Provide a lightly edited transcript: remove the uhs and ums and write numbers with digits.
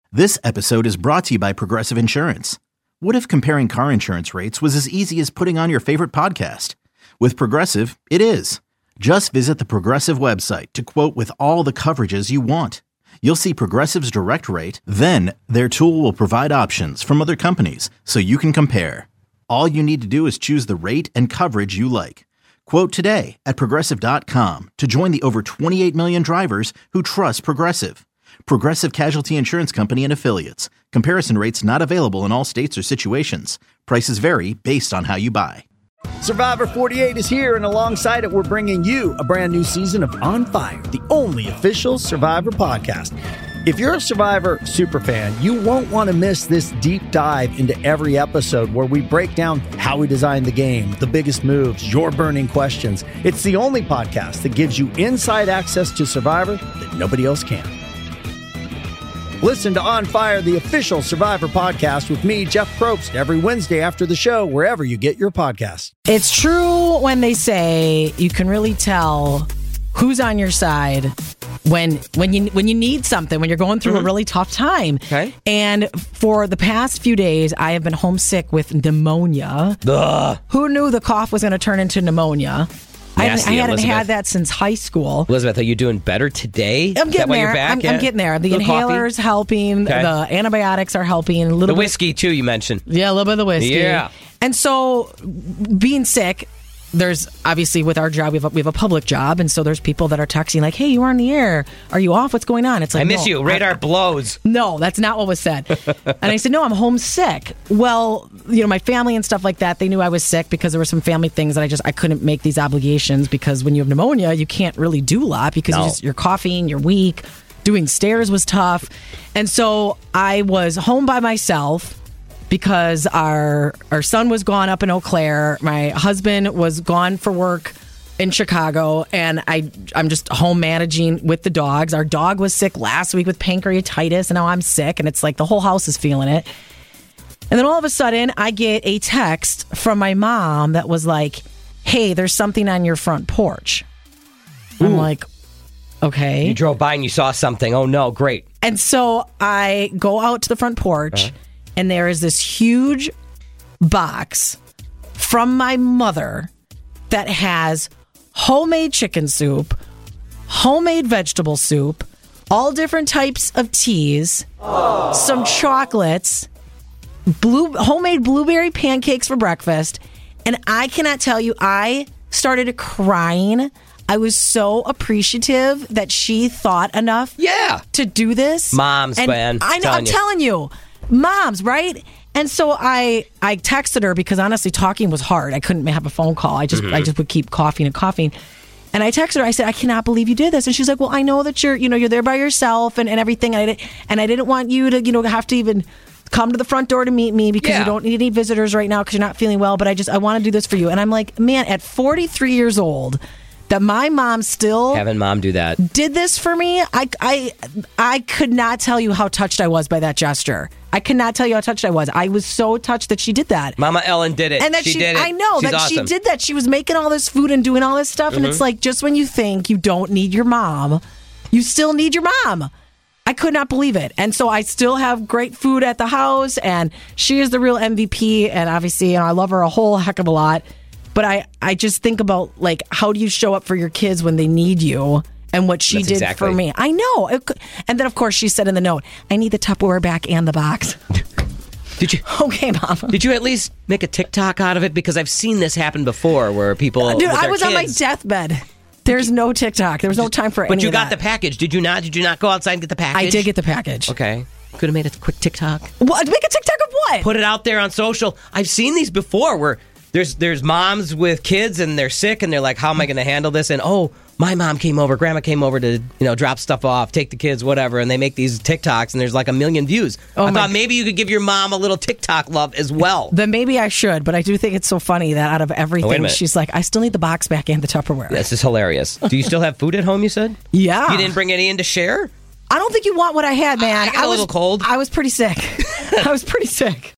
This episode is brought to you by Progressive Insurance. What if comparing car insurance rates was as easy as putting on your favorite podcast? With Progressive, it is. Just visit the Progressive website to quote with all the coverages you want. You'll see Progressive's direct rate, then their tool will provide options from other companies so you can compare. All you need to do is choose the rate and coverage you like. Quote today at Progressive.com to join the over 28 million drivers who trust Progressive. Progressive Casualty Insurance Company and Affiliates. Comparison rates not available in all states or situations. Prices vary based on how you buy. Survivor 48 is here, and alongside it, we're bringing you a brand new season of On Fire, the only official Survivor podcast. If you're a Survivor superfan, you won't want to miss this deep dive into every episode where we break down how we designed the game, the biggest moves, your burning questions. It's the only podcast that gives you inside access to Survivor that nobody else can. Listen to On Fire, the official Survivor podcast with me, Jeff Probst, every Wednesday after the show, wherever you get your podcasts. It's true when they say you can really tell who's on your side when you need something, when you're going through a really tough time. Okay. And for the past few days, I have been homesick with pneumonia. Ugh. Who knew the cough was going to turn into pneumonia? I hadn't had that since high school. Elizabeth, are you doing better today? I'm getting there. I'm getting there. The inhaler's helping. Okay. The antibiotics are helping. The whiskey, too, you mentioned. Yeah, a little bit of the whiskey. Yeah. And so being sick, there's obviously with our job, we have a public job. And so there's people that are texting like, hey, you are on the air. Are you off? What's going on? It's like, I miss you. Radar blows. No, that's not what was said. And I said, no, I'm homesick. Well, my family and stuff like that, they knew I was sick because there were some family things that I couldn't make these obligations because when you have pneumonia, you can't really do a lot because you're coughing, you're weak. Doing stairs was tough. And so I was home by myself because our son was gone up in Eau Claire. My husband was gone for work in Chicago, and I'm just home managing with the dogs. Our dog was sick last week with pancreatitis, and now I'm sick, and it's like the whole house is feeling it. And then all of a sudden, I get a text from my mom that was like, hey, there's something on your front porch. I'm like, okay. You drove by and you saw something. Oh, no, great. And so I go out to the front porch, and there is this huge box from my mother that has homemade chicken soup, homemade vegetable soup, all different types of teas, some chocolates, homemade blueberry pancakes for breakfast. And I cannot tell you, I started crying. I was so appreciative that she thought enough to do this. Moms, man. I know, I'm telling you. Moms, right? And so I texted her because honestly, talking was hard. I couldn't have a phone call. I just would keep coughing and coughing. And I texted her. I said, I cannot believe you did this. And she's like, well, I know that you're there by yourself and everything. And I didn't want you to, have to even come to the front door to meet me because you don't need any visitors right now because you're not feeling well. But I want to do this for you. And I'm like, man, at 43 years old, that my mom still having mom do that did this for me. I could not tell you how touched I was by that gesture. I cannot tell you how touched I was. I was so touched that she did that. Mama Ellen did it. And that she did it. I know She's that awesome. she did that. She was making all this food and doing all this stuff. And it's like, just when you think you don't need your mom, you still need your mom. I could not believe it. And so I still have great food at the house. And she is the real MVP. And obviously, I love her a whole heck of a lot. But I just think about, like, how do you show up for your kids when they need you? And what she did for me. I know. And then, of course, she said in the note, I need the Tupperware back and the box. Did you? Okay, Mama. Did you at least make a TikTok out of it? Because I've seen this happen before where people. Dude, I was on my deathbed. There's no TikTok. There was no time for any of that. But you got the package. Did you not? Did you not go outside and get the package? I did get the package. Okay. Could have made a quick TikTok. What? Make a TikTok of what? Put it out there on social. I've seen these before where there's moms with kids and they're sick and they're like, how am I going to handle this? And my mom came over, grandma came over to drop stuff off, take the kids, whatever, and they make these TikToks and there's like 1 million views. I thought maybe you could give your mom a little TikTok love as well. Then maybe I should, but I do think it's so funny that out of everything, she's like, I still need the box back and the Tupperware. This is hilarious. Do you still have food at home, you said? Yeah. You didn't bring any in to share? I don't think you want what I had, man. I got a little cold. I was pretty sick. I was pretty sick.